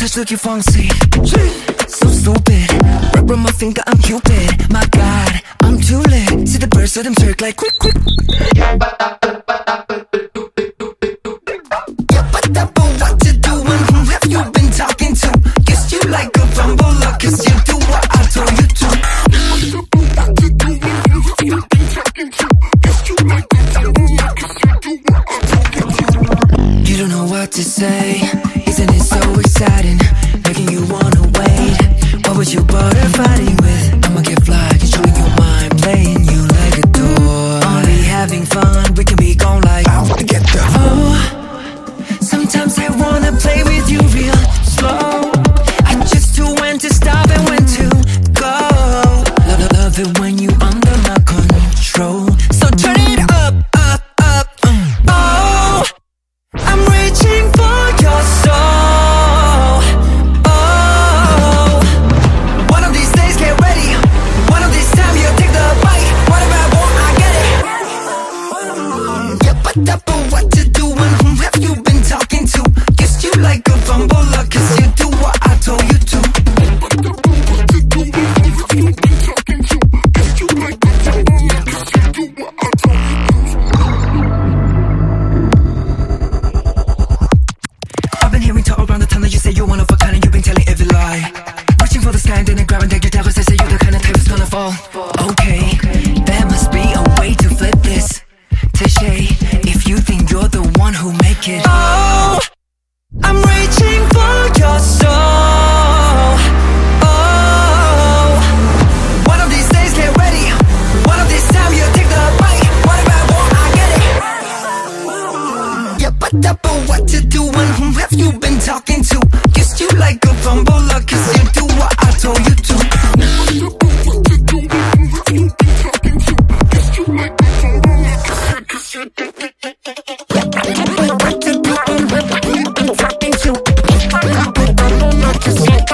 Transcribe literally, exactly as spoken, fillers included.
touch looking fancy. So stupid. Rub on my finger, I'm Cupid. My God, I'm too lit. See the birds, so them circle like quick, quick. Yeah, but what to do and who have you been talking to? Guess you like a bumbler, cause you do what I told you to. You don't know what to say. Isn't it so exciting? Making you wanna wait. What was you butter fighting with? I'ma get fly, controlling your mind, playing you like a toy. Only having fun, we can be gone like I wanna get the oh. Sometimes I wanna play with you real slow. I just know when to stop and when to go. Love, love, love it when you under my control. So turn it up, up, up. Oh, I'm reaching for your soul. Oh, one of these days get ready. One of these times you'll take the bite. Whatever I want, I get it. Yeah, but that but what to do and who have you been talking to? Guess you like a bumbler, cause you do what I told you to. I've been hearing talk around the town that you say you're one of a kind and you've been telling every lie. Reaching for the sky and then grabbing take your tackles. They say you're the kind of type that's gonna fall. Okay, there must be a way to flip this. Touché, if you think you're the one who make it. Oh, I'm reaching for your soul. Oh, one of these days get ready. One of these times you'll take the bite. Whatever I want, I get it. Yeah, but that but what to do and who have you been talking to? Guess you like a bumbler, cause you do what I told you to. What to do and who have you been talking to?